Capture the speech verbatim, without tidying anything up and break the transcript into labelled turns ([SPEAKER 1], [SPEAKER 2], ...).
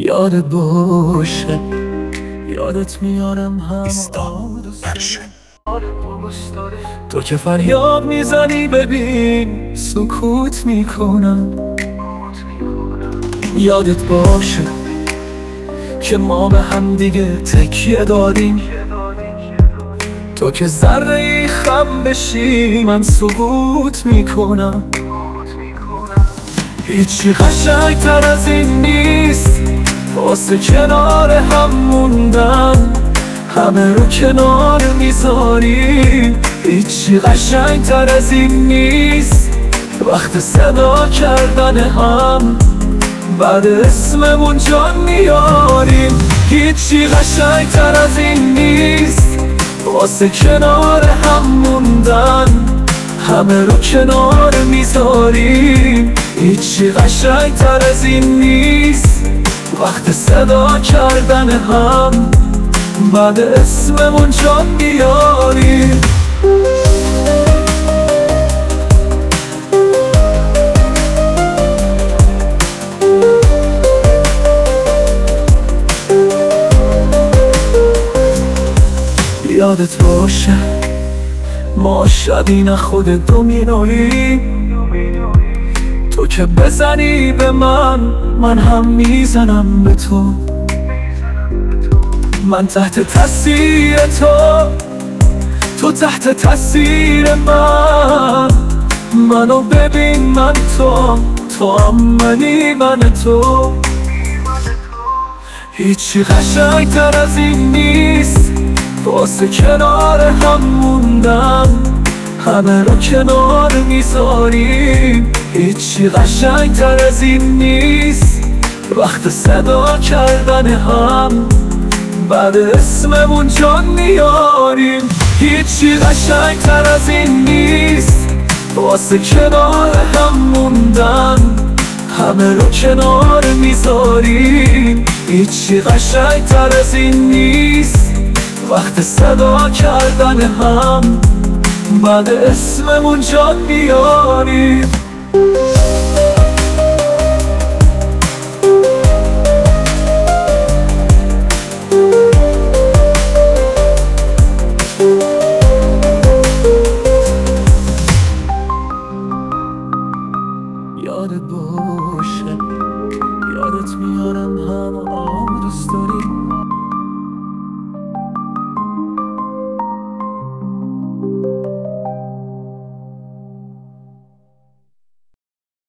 [SPEAKER 1] یادت باشه، یادت میارم هم
[SPEAKER 2] ایستان برشن.
[SPEAKER 1] تو که فریاد میزنی ببین سکوت میکنم. یادت باشه که ما به هم دیگه تکیه دادیم، تو که ذره ای خم بشی من سکوت میکنم. هیچی قشنگتر از این نیست واسه کنار هم موندن، همه رو کنار میذاری. هیچی قشنگتر از این نیست وقت صدا کردن هم بعد اسممون جان میاریم. هیچی قشنگتر از این نیست واسه کنار هم موندن، همه رو کنار میذاریم. هیچی قشنگتر از این نیست وقت صدا کردن هم بعد اسممون جان میاریم. یادت باشه ما شبی نه خود دومینویی، تو که بزنی به من من هم میزنم به تو. من تحت تاثیر تو، تو تحت تاثیر من. منو ببین من تو، تو هم منی من تو. هیچی قشنگتر از این نیست واسه کنار هم موندن، همه رو کنار میذاریم. هیچی قشنگتر از این نیست وقت صدا کردن هم بعد اسممون جان میاریم. هیچی قشنگتر از این نیست واسه کنار هم موندن، همه رو کنار میذاریم. هیچی قشنگتر از این نیست وقت صدا کردن هم بعد اسممون جان میاریم. یادت باشه، یادت میارم هم آب دوست داری.